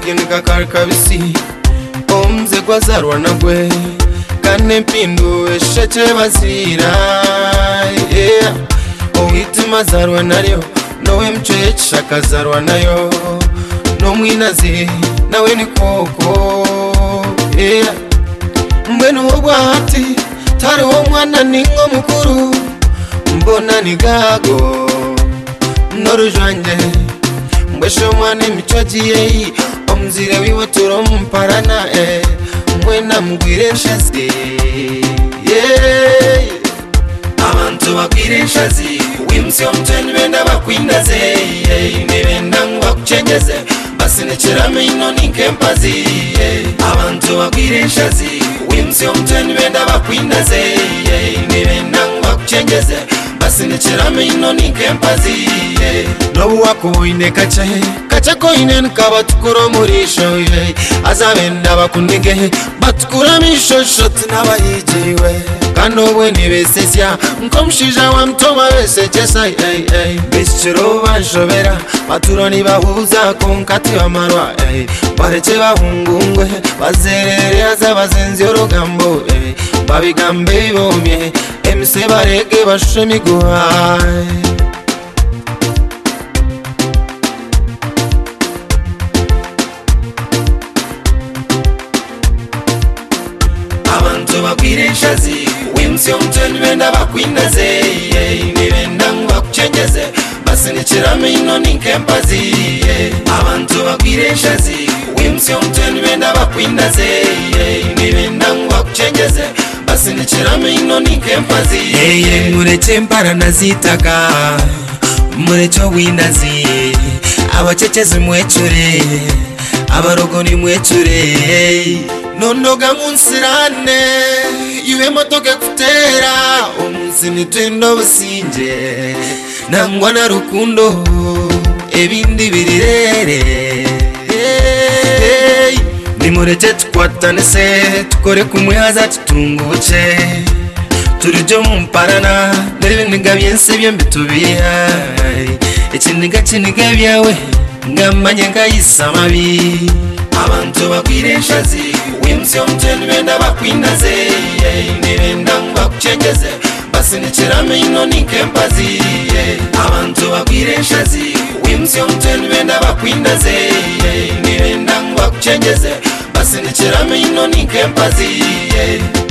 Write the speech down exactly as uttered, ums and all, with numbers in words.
kinika karkabisi omze gwazarwa nagwe kane mpindu esheke bazira yeah owitima zarwa naryo nowe mchwe chakazarwa nayo no mwinazi nawe ni koko yeah mbwenu obwati tari wo mwana ningo mukuru mbona ni gago norujanje mbwesho mwana michojiye omzire wiwe turomparana eh mwena mugwire nshazi yeah abantu bagwire nshazi wimsyo mteni benda bakwindaze yeah nebenda ngakucengeze basinekirame ino ninkempazi yeah abantu bagwire nshazi wimsyo mteni benda bakwindaze yeah nebenda ngakucengeze basinekirame ino ninkempazi yeah no wako ine kache kacha ko ine nkaba tukuro murisho yeah azabenda bakunige batukura misho shot nabayijiwe kano we nibesesya nkomshija wa mtoma besechesa hey hey bichiro banshobera baturoni bahuza konkati amarwa hey barece bahungungwe bazerere azabazenzi orogambo hey babigambe bomye emse barege bashemi guhai abantu bagwire nshazi wimsyo mteni benda bakwindaze yeah nibenda ngakucengeze basinekirame ino ninkempazi yeah abantu bagwire nshazi wimsyo mteni benda bakwindaze yeah nibenda ngakucengeze basinekirame ino ninkempazi yeah murece mpara nazitaka mureco windazi abaceceze mwecure abarogoni mwecure nondoga munsirane iwe motoke kutera omunsi nitendo businje nangwa na rukundo ebindi birirere hey nimureke tukwatane se tukore kumwe haza tutunguce turijo mumparana n'ibintu byense byombi tubiha ikiniga kiniga byawe ngamanye ngayisamabi abantu bagwire nshazi wimsyo mteni benda bakwindaze yeah nibenda ngakucengeze basinekirame ino ninkempazi yeah abantu bagwire nshazi wimsyo mteni benda bakwindaze yeah nibenda ngakucengeze basinekirame ino ninkempazi yeah